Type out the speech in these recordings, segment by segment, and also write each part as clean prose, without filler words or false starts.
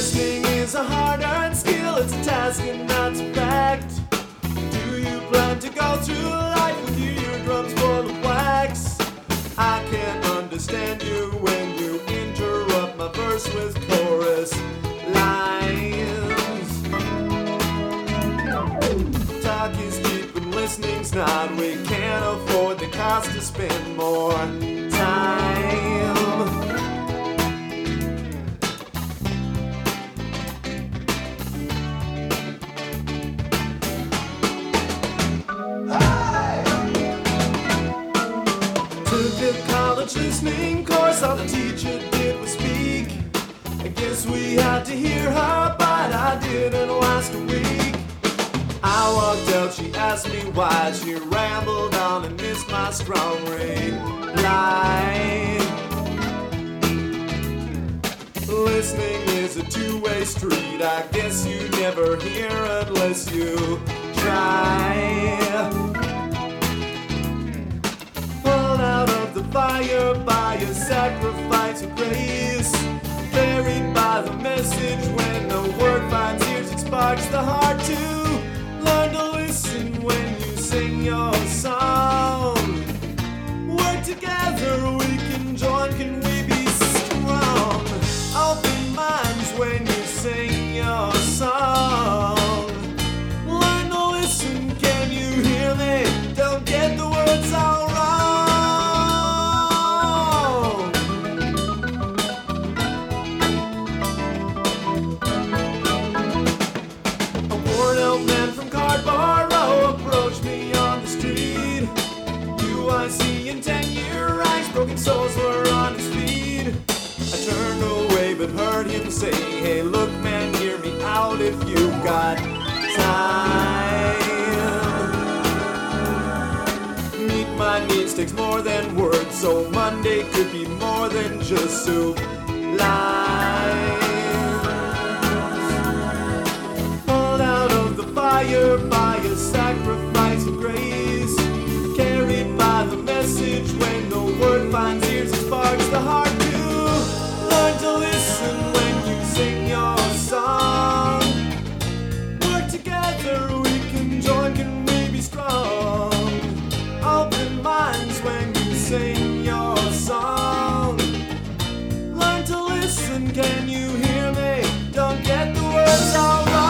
Listening is a hard-earned skill, it's a task and not a fact. Do you plan to go through life with your eardrums full of wax? I can't understand you when you interrupt my verse with chorus lines. Talk is cheap and listening's not. We can't afford the cost to spend more time. Took a college listening course, all the teacher did was speak. I guess we had to hear her, but I didn't last a week. I walked out, she asked me why. She rambled on and missed my strong line. Listening is a two-way street. I guess you never hear unless you try. Pulled out of the fire by a sacrifice of grace, buried by the message. When the word finds ears, it sparks the heart to learn to listen when you sing your song. Work together, we can join, can we be strong? Open minds when you sing your song. Learn to listen, can you hear me? Don't get the words all wrong. A worn-out man from Cardboard Row approached me on the street. UIC in 10-year ranks, broken souls were on his feet. I turned away but heard him say, hey look man, hear me out if you've got time. Meet my needs takes more than words, so Monday could be more than just soup lines. Pulled out of the fire by a sacrifice of grace, carried by the message. When the word finds ears, it sparks the heart to learn to listen when you sing your song. Work together, we can join, can we be strong? Open minds when you sing your song. Learn to listen, can you hear me? Don't get the words all wrong.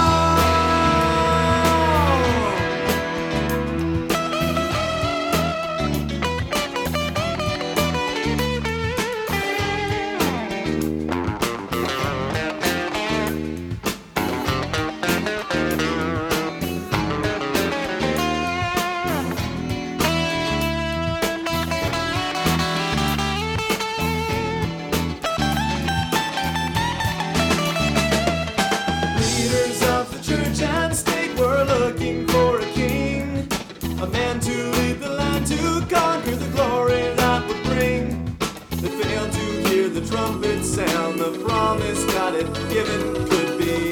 Leaders of the church and state were looking for a king, a man to lead the land, to conquer the glory that would bring. They failed to hear the trumpet sound, the promise God had given could be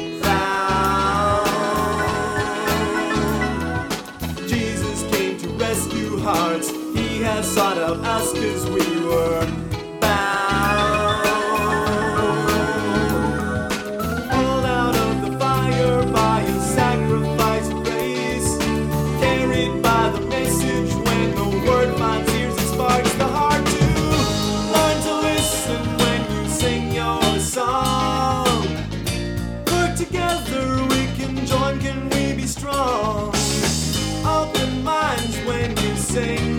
found. Jesus came to rescue hearts, he has sought out us 'cause we were bound. Pulled out of the fire by a sacrifice of grace, carried by the message. When the word finds ears, it sparks the heart to learn to listen when you sing your song. Work together, we can join, can we be strong? Open minds when you sing